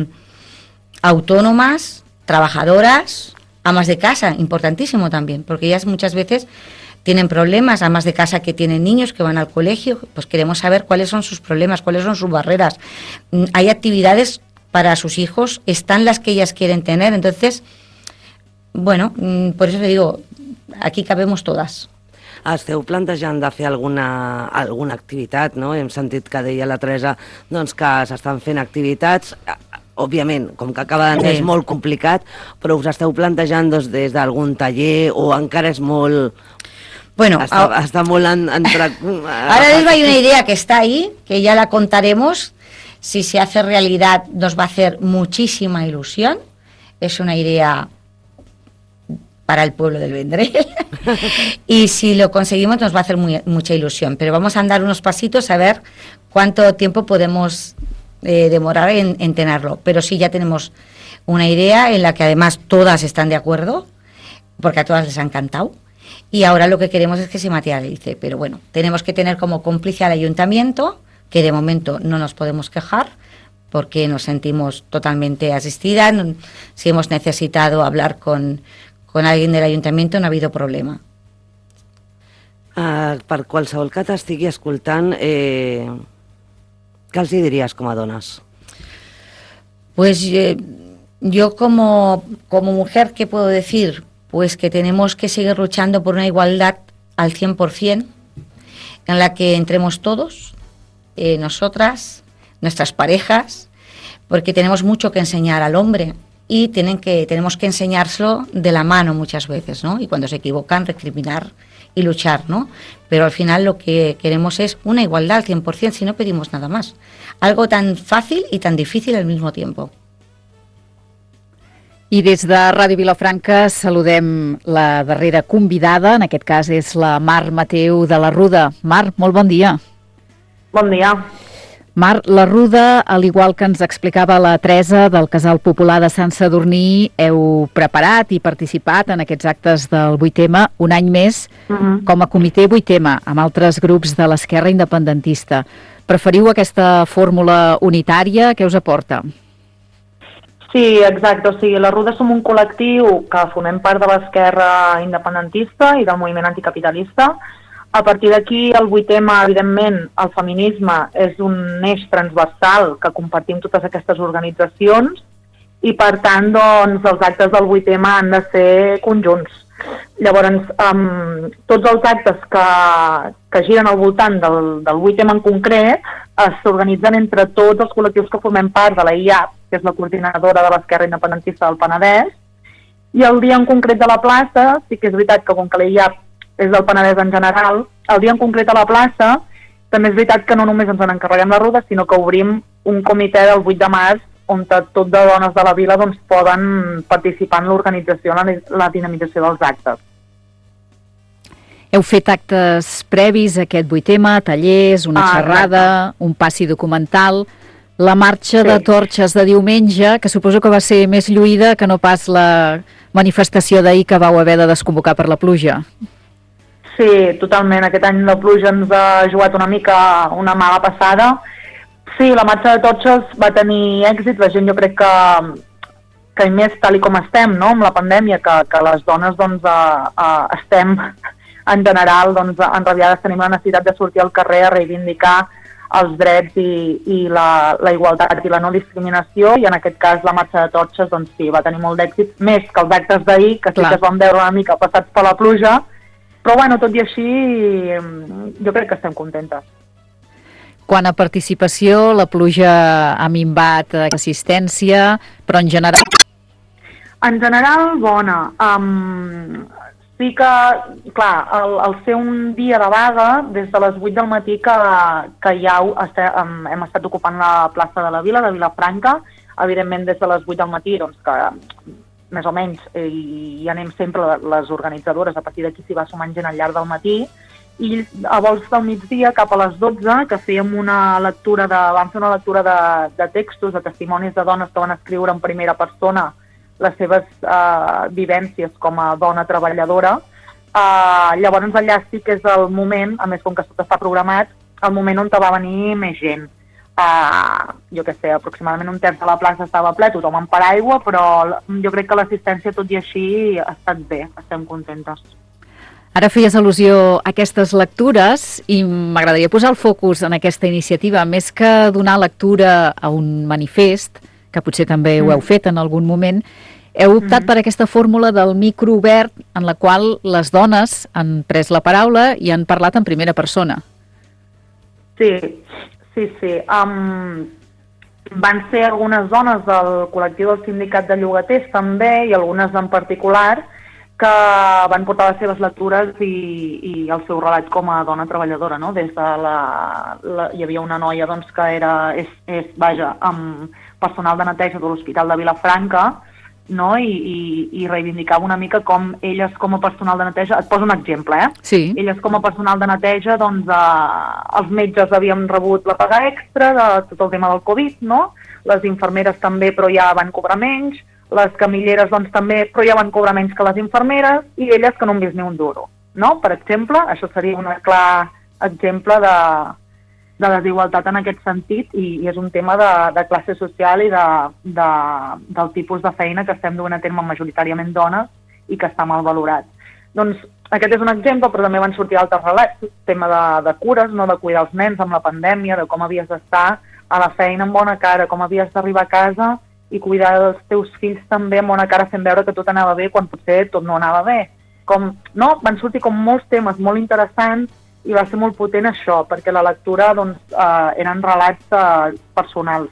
autónomas, trabajadoras, amas de casa, importantísimo también, porque ellas muchas veces tienen problemas, amas de casa que tienen niños que van al colegio, pues queremos saber cuáles son sus problemas, cuáles son sus barreras. Hay actividades para sus hijos, están las que ellas quieren tener, entonces, bueno, por eso te digo, aquí cabemos todas. Esteu plantejant de fer alguna activitat, no? Hem sentit que deia la Teresa doncs, que s'estan fent activitats. Òbviament, com que acaba d'entrar és molt complicat, però us esteu plantejant doncs, des d'algun taller o encara és molt... Bueno, està molt ahora mismo hay una idea que está ahí, que ya la contaremos. Si se hace realidad nos va a hacer muchísima ilusión. Es una idea para el pueblo del Vendrell. Y si lo conseguimos nos va a hacer mucha ilusión. Pero vamos a andar unos pasitos a ver cuánto tiempo podemos demorar en tenerlo. Pero sí, ya tenemos una idea en la que además todas están de acuerdo, porque a todas les ha encantado. Y ahora lo que queremos es que se materialice. Pero bueno, tenemos que tener como cómplice al ayuntamiento, que de momento no nos podemos quejar, porque nos sentimos totalmente asistidas. Si hemos necesitado hablar con alguien del ayuntamiento, no ha habido problema. Per qualsevol que t'estigui escoltant, què els hi diries com a dones? Pues yo como mujer, ¿qué puedo decir? Pues que tenemos que seguir luchando por una igualdad al 100%, en la que entremos todos, nosotras, nuestras parejas, porque tenemos mucho que enseñar al hombre y tenemos que enseñárselo de la mano muchas veces, ¿no? Y cuando se equivocan, recriminar y luchar, ¿no? Pero al final lo que queremos es una igualdad al 100%, si no pedimos nada más. Algo tan fácil y tan difícil al mismo tiempo. I des de Ràdio Vilafranca saludem la darrera convidada, en aquest cas és la Mar Mateu de la Ruda. Mar, molt bon dia. Bon dia. Mar, la Ruda, al igual que ens explicava la Teresa del Casal Popular de Sant Sadurní, heu preparat i participat en aquests actes del 8M un any més com a comitè 8M, amb altres grups de l'esquerra independentista. Preferiu aquesta fórmula unitària? Què us aporta? Sí, exacte. O sigui, la Ruda som un col·lectiu que formem part de l'esquerra independentista i del moviment anticapitalista. A partir d'aquí, el 8M, evidentment, el feminisme és un eix transversal que compartim totes aquestes organitzacions i, per tant, doncs, els actes del 8M han de ser conjunts. Llavors, tots els actes que giren al voltant del 8M en concret s'organitzen entre tots els col·lectius que formem part de la IAP, que és la coordinadora de l'esquerra independentista del Penedès, i el dia en concret de la plaça, sí que és veritat que com que la IAP és del Penedès en general, el dia en concret a la plaça, també és veritat que no només ens en encarreguem la Ruda, sinó que obrim un comitè del 8 de març on tot de dones de la vila doncs, poden participar en l'organització, en la dinamització dels actes. Heu fet actes previs a aquest 8M, tallers, una xerrada, un passi documental, la marxa de torxes de diumenge, que suposo que va ser més lluïda que no pas la manifestació d'ahir que vau haver de desconvocar per la pluja. Sí, totalment. Aquest any la pluja ens ha jugat una mica una mala passada. Sí, la marxa de torxes va tenir èxit. La gent jo crec que i més tal com estem, no?, amb la pandèmia, que les dones doncs, estem en general doncs, enrabiades, tenim la necessitat de sortir al carrer a reivindicar els drets i la igualtat i la no discriminació, i en aquest cas la marxa de torxes doncs, sí, va tenir molt d'èxit, més que els actes d'ahir, que sí que es van veure una mica passats per la pluja. Però, bueno, tot i així, jo crec que estem contentes. Quant a participació, la pluja ha minvat l'assistència, però en general... En general, bona. Sí que, clar, al ser un dia de vaga, des de les 8 del matí que ja hem estat ocupant la plaça de la Vila, de Vilafranca, evidentment des de les 8 del matí, doncs que més o menys, i anem sempre les organitzadores, a partir d'aquí s'hi va sumant gent al llarg del matí, i a volts del migdia, cap a les 12, que fèiem vam fer una lectura de textos, de testimonis de dones que van escriure en primera persona les seves vivències com a dona treballadora. Llavors allà sí que és el moment, a més com que tot està programat, el moment on va venir més gent. Jo què sé, aproximadament un terç de la plaça estava ple, tothom en paraigua, però jo crec que l'assistència, tot i així, ha estat bé, estem contentes. Ara feies al·lusió a aquestes lectures i m'agradaria posar el focus en aquesta iniciativa, més que donar lectura a un manifest, que potser també ho heu fet en algun moment, heu optat per aquesta fórmula del micro obert en la qual les dones han pres la paraula i han parlat en primera persona. Sí. Van ser algunes dones del col·lectiu del sindicat de llogaters també, i algunes en particular, que van portar les seves lectures i el seu relat com a dona treballadora, no? Des de hi havia una noia doncs, que és personal de neteja de l'Hospital de Vilafranca, no? I reivindicava una mica com elles com a personal de neteja, et poso un exemple, Sí. Elles com a personal de neteja, doncs els metges havíem rebut la paga extra de tot el tema del Covid, no? Les infermeres també, però ja van cobrar menys, les camilleres doncs també, però ja van cobrar menys que les infermeres, i elles que no han vist ni un duro, no? Per exemple, això seria un clar exemple desigualtat en aquest sentit i és un tema de classe social i del tipus de feina que estem duent a terme majoritàriament dones i que està mal valorat. Doncs aquest és un exemple, però també van sortir altres relats, tema de cures, no, de cuidar els nens amb la pandèmia, de com havies d'estar a la feina amb bona cara, com havies d'arribar a casa i cuidar dels teus fills també amb bona cara fent veure que tot anava bé quan potser tot no anava bé. Van sortir com molts temes molt interessants i va ser molt potent això, perquè la lectura eren relats personals.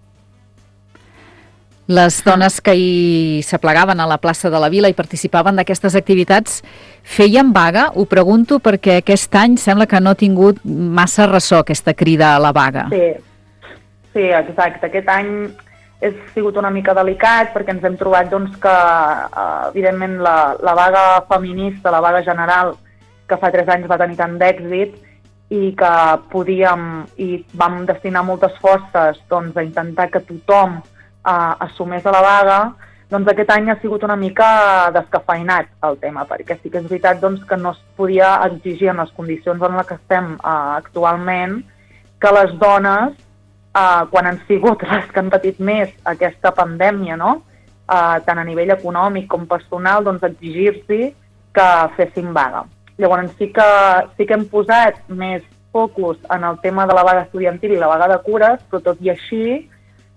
Les dones que hi s'aplegaven a la plaça de la Vila i participaven d'aquestes activitats feien vaga? Ho pregunto perquè aquest any sembla que no ha tingut massa ressò aquesta crida a la vaga. Sí, exacte. Aquest any ha sigut una mica delicat perquè ens hem trobat que, evidentment, la vaga feminista, la vaga general, que fa 3 anys va tenir tant d'èxit i que vam destinar moltes forces a intentar que tothom assumés a la vaga, doncs aquest any ha sigut una mica descafeinat el tema, perquè sí que és veritat que no es podia exigir en les condicions en les que estem actualment que les dones, quan han sigut les que han patit més aquesta pandèmia, no? Tant a nivell econòmic com personal, exigir-s'hi que fessin vaga. Llavors sí que hem posat més focus en el tema de la vaga estudiantil i la vaga de cures, però tot i així,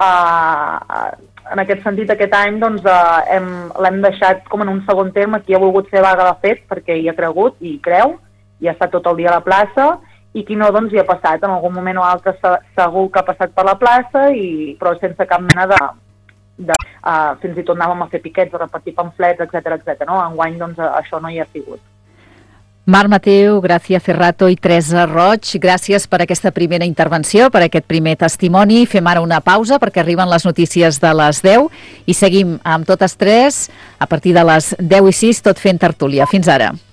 en aquest sentit aquest any l'hem deixat com en un segon terme. Qui ha volgut fer vaga de fet perquè hi ha cregut i hi creu, i ha estat tot el dia a la plaça, i qui no, hi ha passat, en algun moment o altre segur que ha passat per la plaça, però sense cap mena fins i tot anàvem a fer piquets, a repartir pamflets, etc. No? Enguany això no hi ha sigut. Mar Mateu, Gràcia Cerrato i Teresa Roig, gràcies per aquesta primera intervenció, per aquest primer testimoni. Fem ara una pausa perquè arriben les notícies de les 10 i seguim amb totes tres a partir de les 10:06, tot fent tertúlia. Fins ara.